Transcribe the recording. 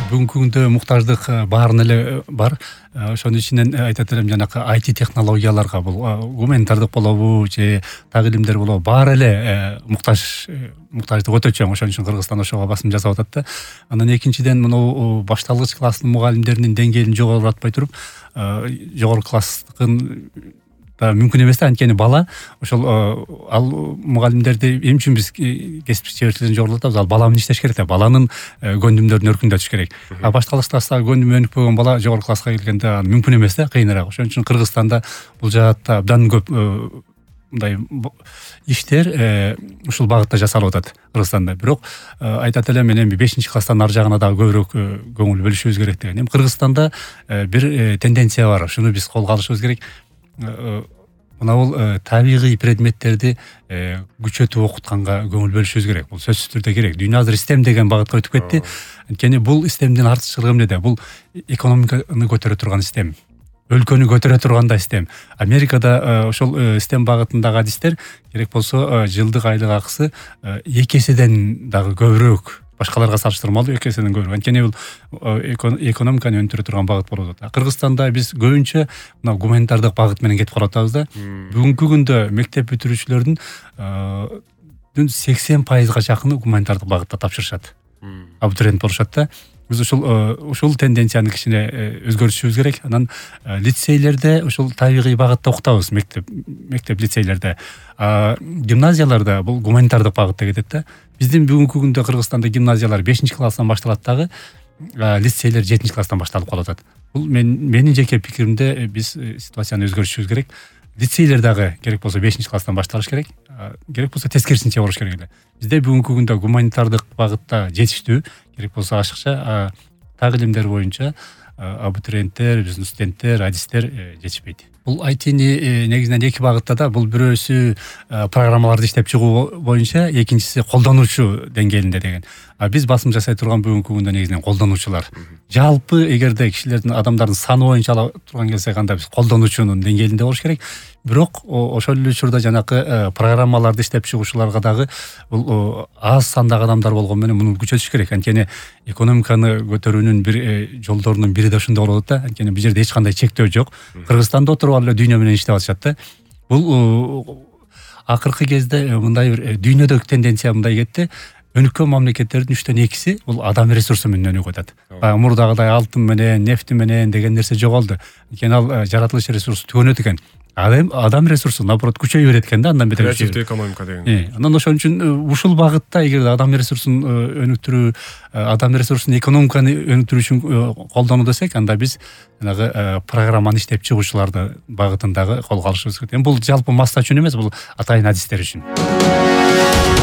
бүгүнкү күндө муктаждык баарын эле бар. Ошонун ичинен айтат элем жанакы IT технологияларга бул гуманитардык болобу же так илимдер болобу баары эле муктаждык өтө чоң. Ошон үчүн Кыргызстан ошого басым жасап атат да. Анан экинчиден мынау башталгыч класстын мугалимдеринин деңгээлин жогорулатпай туруп, жогорку класстыкын да мүмкүн эмес да, анткени бала ошол ал мугалимдерди эмне үчүн биз кесиптик чеберчилигин жогорулатабыз, ал бала менен иштеш керек да, баланын көндүмдөрүн өркүндөтүш керек. Башталгыч класстагы көндүмү өнүкпөгөн бала жогорку класска келгенде мүмкүн эмес да, кыйыныраак. Ошон үчүн Кыргызстанда бул жаатта абдан көп мындай иштер ушул багытта жасалып атат Кыргызстанда. Бирок айтат элем мен эми 5-класстан ар жагына дагы көбүрөөк көңүл бөлүшүбүз керек деген. Эми Кыргызстанда бир тенденция бар. Шуну биз колго алышыбыз керек. Мына бул табигый предметтерди күчөтүп окутканга көңүл бөлүшүбүз керек. Бул сөзсүз түрдө керек. Дүйнө азыр STEM деген багытка өтүп кетти. Анткени бул STEMдин артыкчылыгы эмнеде? Бул экономиканы көтөрө турган STEM. Өлкөнү көтөрө турганда STEM. Америкада ошол STEM багытындагы адистер керек болсо жылдык айлык акысы 2 эседен дагы көбүрөөк, башкаларга салыштырмалуу 2 эседен көбүрөөк. Анткени бул экономиканы өнүктүрө турган багыт болуп атат. Кыргызстанда биз көбүнчө мына гуманитардык багыт менен кетип калатабыз да. Бүгүнкү күндө мектеп бүтүрүүчүлөрдүн 80%га жакыны гуманитардык багытта тапшырышат. Абитуриент болушат да. Биз ушул тенденцияны кичине өзгөртүшүбүз керек. Анан лицейлерде ушул табигый багытта окутабыз, мектеп лицейлерде. Гимназияларда бул гуманитардык багытта кетет да. Биздин бүгүнкү күндө Кыргызстанда гимназиялар 5-класстан башталат дагы, лицейлер 7-класстан башталып калып атат. Бул менин жеке пикиримде биз ситуацияны өзгөртүшүбүз керек. Лицейлер дагы керек болсо 5-класстан башталыш керек. Керек болсо тескерисинче болуш керек эле. Бизде бүгүнкү күндө гуманитардык багытта жетиштүү, керек болсо ашыкча так илимдер боюнча абитуриенттер, биздин студенттер, адистер жетишпейт. Бул IT-ни негизинен 2 багытта да, бул бирөөсү программаларды иштеп чыгуу боюнча, экинчиси колдонуучу деңгээлинде деген. Биз басым жасай турган бүгүнкү күндө негизинен колдонуучулар. Жалпы эгерде кишилердин, адамдардын саны боюнча ала турган келсек, анда биз колдонуучунун деңгээлинде болуш керек. Бирок ошол эле учурда жанакы программаларды иштеп чыгуучуларга дагы бул аз сандагы адамдар болгон менен муну күчөтүш керек. Анткени экономиканы көтөрүүнүн бир жолдорунун бири да ошондой болот да. Анткени бул жерде эч кандай чектөө жок. Кыргызстанда отуруп эле дүйнө менен иштеп атышат да. Бул акыркы кезде мындай бир дүйнөдөгү тенденция мындай кетти. Өнүккөн мамлекеттердин 3/2-си бул адам ресурсу менен өнүгүп атат. Мурдагыдай алтын менен, нефти менен деген нерсе жоголду. Анткени ал жаратылыш ресурсу түгөнөт экен. Адам ресурсу наоборот күчөйө берет экен да, андан бетер. Креативдүү экономика деген. Анан ошон үчүн ушул багытта эгер адам ресурсун өнүктүрүү, адам ресурсун экономиканы өнүктүрүү үчүн колдонуу десек, анда биз жанагы программаны иштеп чыгуучуларды багытындагы колго алышыбыз керек. Бул жалпы масса үчүн эмес, бул атайын адистер үчүн.